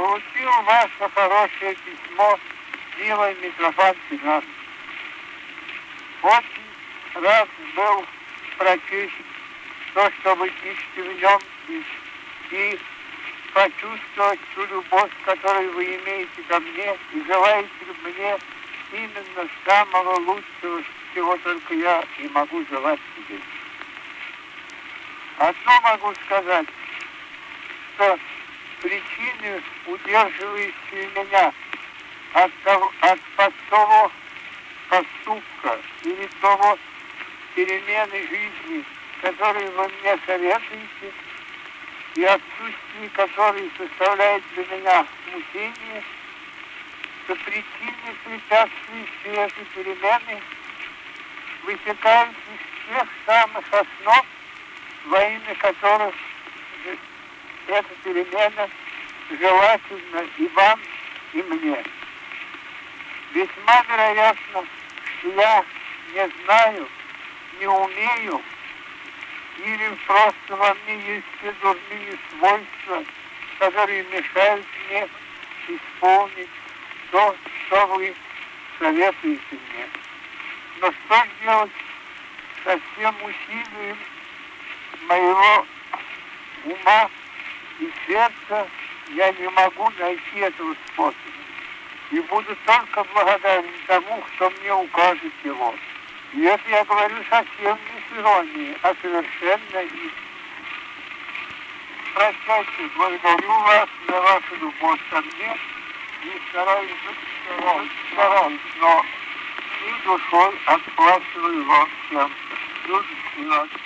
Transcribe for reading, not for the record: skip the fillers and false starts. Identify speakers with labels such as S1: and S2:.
S1: Получил ваше хорошее письмо, милый Митрофан Семенович. Очень рад был прочесть то, что вы пишете в нем, и почувствовать ту любовь, которую вы имеете ко мне, и желаете мне именно самого лучшего, чего только я и могу желать себе. Одно могу сказать, что причины, удерживающие меня от того поступка или того перемены жизни, которые вы мне советуете, и отсутствие которой составляет для меня смущение, что причины, препятствующие этой перемены, вытекают из тех самых основ, во имя которых эта перемена желательна и вам, и мне. Весьма вероятно, что я не знаю, не умею, или просто во мне есть те дурные свойства, которые мешают мне исполнить то, что вы советуете мне. Но что делать со всем усилием моего ума и сердца, я не могу найти этого способа. И буду только благодарен тому, кто мне укажет его. И это я говорю совсем не с иронией, а совершенно искренне. Прощайте, благодарю вас за вашу любовь ко мне и стараюсь быть стараюсь, но и душой отплачиваю вам всем. Люди,